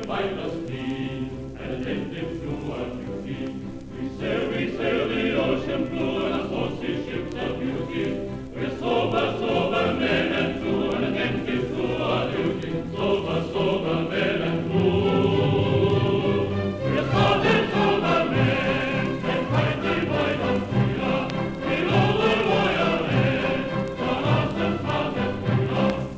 wipe us clean, and attentive to our duty. We sail the ocean blue, and our horses ships of beauty. We're sober men and true, and attentive to our duty. Sober men and true. We're sober men, and fighting by the freedom. We know the royal air, for us and smart and freedom.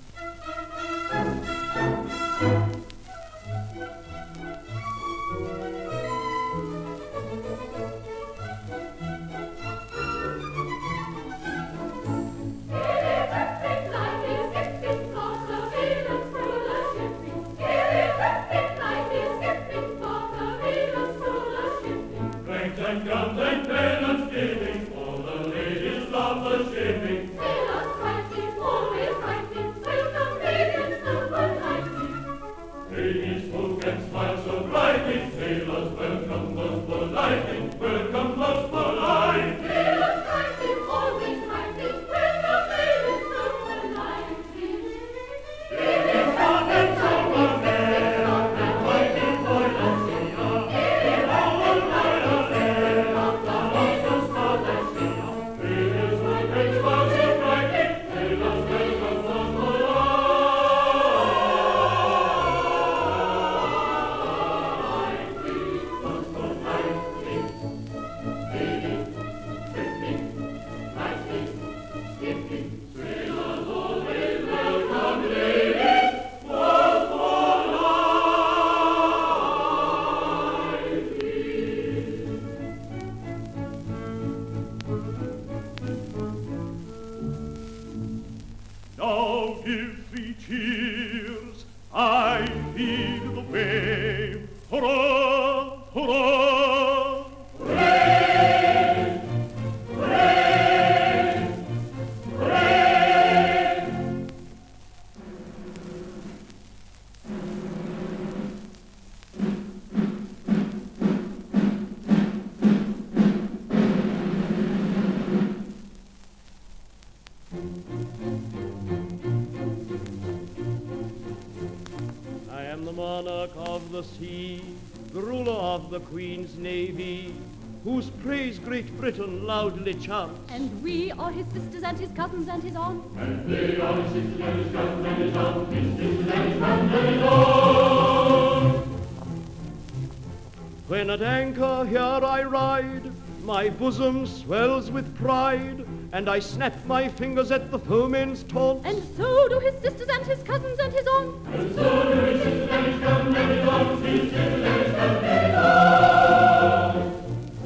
And guns and pennants giving, for the ladies love the shipping. Sailors fighting, always fighting, welcome radiant silver lighting. Ladies spoke and smiled so brightly, sailors welcome most politely, welcome most politely. Sailors fighting, always fighting, welcome radiant silver lighting. Ladies hot and sober men, and fighting for the sea, in our royal air, the horses smart and sea. Ladies spoke and smiled so brightly, sailors welcome most politely. Sailors always welcome ladies, most Now give me cheers, I lead the way. Hurrah, hurrah! Hooray! Hooray! Hooray! I am the monarch of the sea, the ruler of the Queen's Navy, whose praise Great Britain loudly chants. And we are his sisters and his cousins and his aunts. And they are his sisters and his cousins and his aunts, his sisters and his cousins and his aunts. When at anchor here I ride, my bosom swells with pride, and I snap my fingers at the foeman's taunt. And so do his sisters and his cousins and his aunts. And so do his sisters and his cousins and his aunts, his sisters and his cousins and his aunts.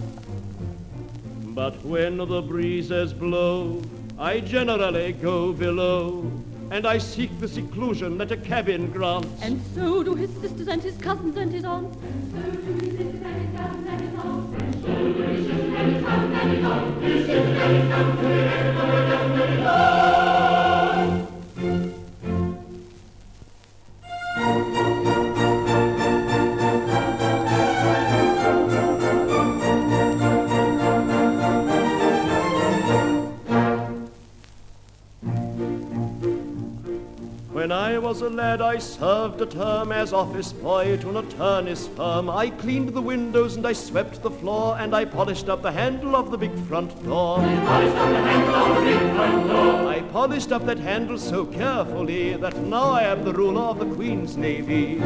But when the breezes blow, I generally go below, and I seek the seclusion that a cabin grants. And so do his sisters and his cousins and his aunts. When I was a lad, I served a term as office boy to an attorney's firm. I cleaned the windows and I swept the floor, and I polished up the handle of the big front door. I polished up that handle so carefully that now I am the ruler of the Queen's Navy.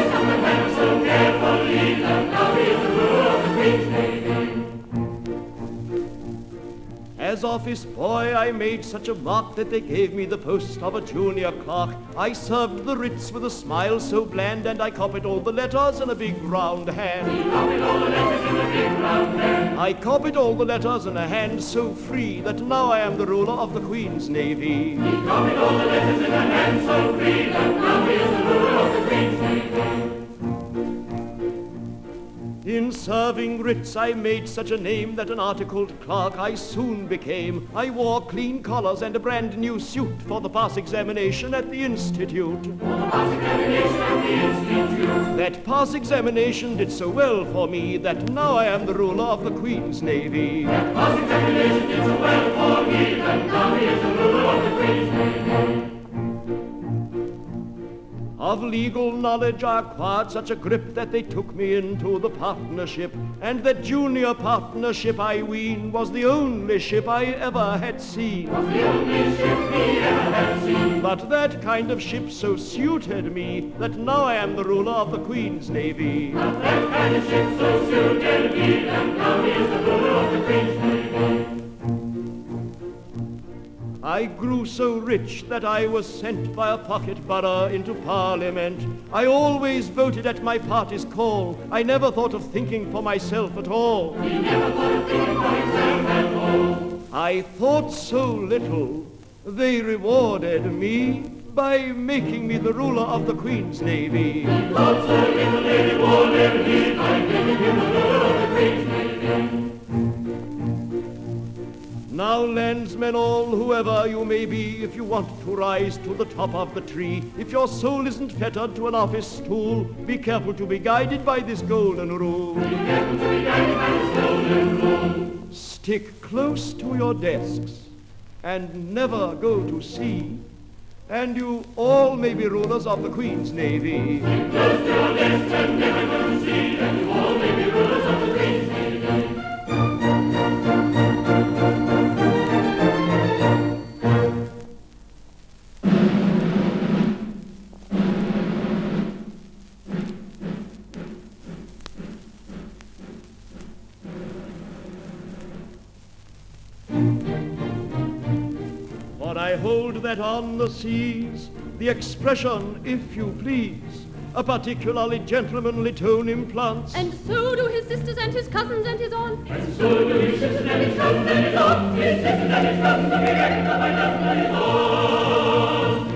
As office boy, I made such a mark that they gave me the post of a junior clerk. I served the writs with a smile so bland, and I copied all the letters in a big round hand. I copied all the letters in a hand so free that now I am the ruler of the Queen's Navy. He copied all the letters in a hand so free that now he is the ruler of the Queen's Navy. In serving writs I made such a name that an articled clerk I soon became. I wore clean collars and a brand new suit for the pass examination at the Institute. That pass examination did so well for me that now I am the ruler of the Queen's Navy. That pass examination did so well for me that now he is the ruler of the Queen's Navy. Of legal knowledge I acquired such a grip that they took me into the partnership, and that junior partnership, I ween, was the only ship I ever had seen. Was the only ship he ever had seen. But that kind of ship so suited me that now I am the ruler of the Queen's Navy. But that kind of ship so suited me that now he is the ruler of the Queen's Navy. I grew so rich that I was sent by a pocket borough into Parliament. I always voted at my party's call. I never thought of thinking for myself at all. He never thought of thinking for himself at all. I thought so little, they rewarded me by making me the ruler of the Queen's Navy. He thought so little, they rewarded me by making him the ruler of the Queen's Navy. Now, landsmen all, whoever you may be, if you want to rise to the top of the tree, if your soul isn't fettered to an office stool, be careful to be guided by this golden rule. Be careful to be guided by this golden rule. Stick close to your desks and never go to sea, and you all may be rulers of the Queen's Navy. Stick close to your desks and never go to sea, and you all may be rulers of the Queen's Navy. For I hold that on the seas, the expression, if you please, a particularly gentlemanly tone implants. And so do his sisters and his cousins and his aunts. And so do his sisters and his cousins and his aunts. His sisters and his cousins will be recognized by nothing but his aunts.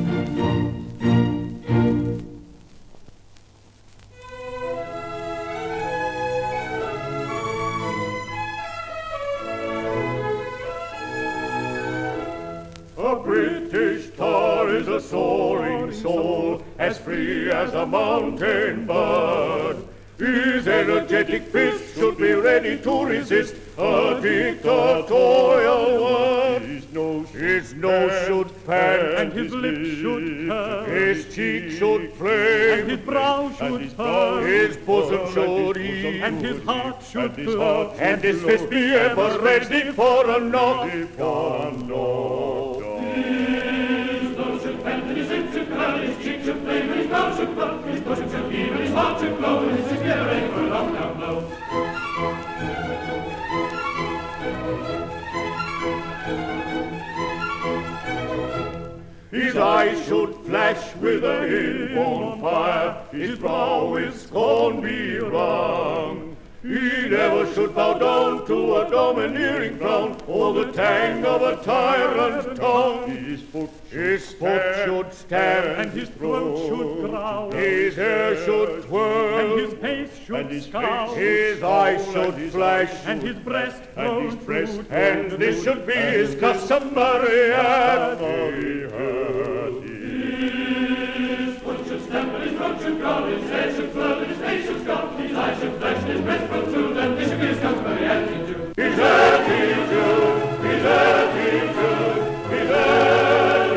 A British tar is a soaring soul, as free as a mountain bird. His energetic fist should be ready to resist a dictatorial word. His nose should pan, and his lips should curl, his cheek should flame, and his brow should turn, his bosom should heave, and his heart should glow, and his fist be ever ready for a knock. His nose should bend, and his lips should curl, his cheek should flame, and his brow should burn, his bosom should heave, and his heart should glow, and his fist be ever ready for a knock-down blow. His eyes should flash with an inborn fire, his brow with scorn be wrung. He never should bow down to a domineering frown, or the tang of a tyrant's tongue. His foot should stamp, and his throat should growl, his hair should twirl, and his face should scowl, his eyes should flash, and his breast grow true, and this should be his customary attitude. His foot should stamp, and his throat should growl, his hair should twirl, and his face should scowl, his eyes should flash, and his breast grow true, and this should be his customary attitude. His attitude, his attitude, his attitude.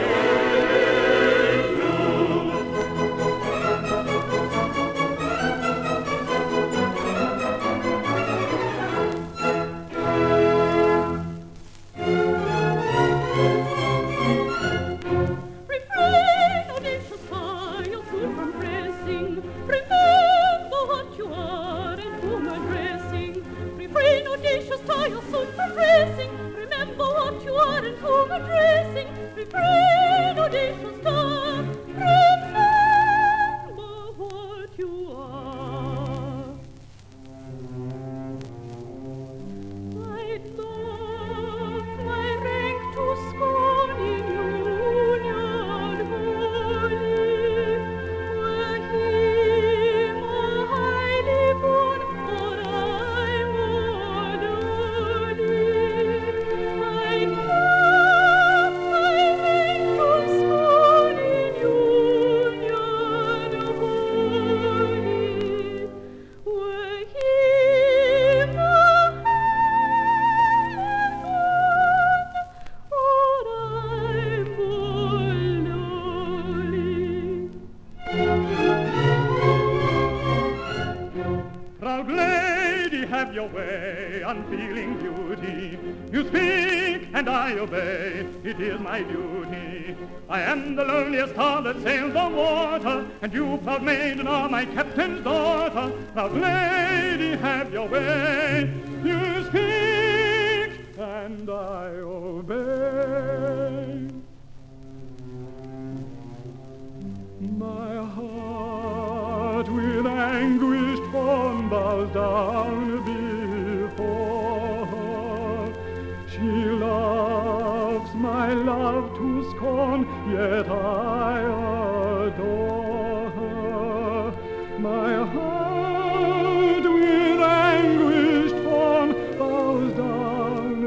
Refrain, audacious fire, soon from pressing. Remember what you are and whom addressing. Refrain, audacious fire, soon from pressing. Remember what you are and whom addressing. Refrain, audacious fire, remember what you are. I'd doff my rank to scorn in union holy, were he more highly born, or I more lowly. I'd doff my rank to scorn in Proud lady, have your way, unfeeling beauty. You speak and I obey, it is my duty. I am the loneliest star that sails the water, and you, proud maiden, are my captain's daughter. Proud lady, have your way. You speak and I obey. My heart with anguished form bows down before her. She loves my love to scorn, yet I adore her. My heart with anguished form bows down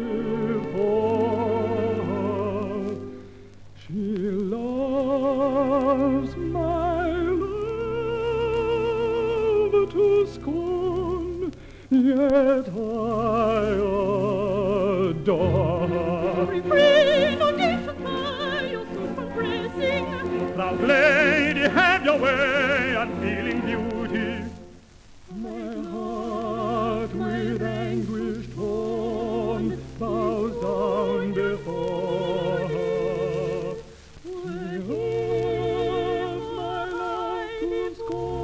before her. She loves my love to scorn, yet I adore her. Refrain, audacious fire, you'll soon progressing. Proud lady, have your way, unfeeling beauty. My heart with anguished form bows down before her. She loves my love to scorn.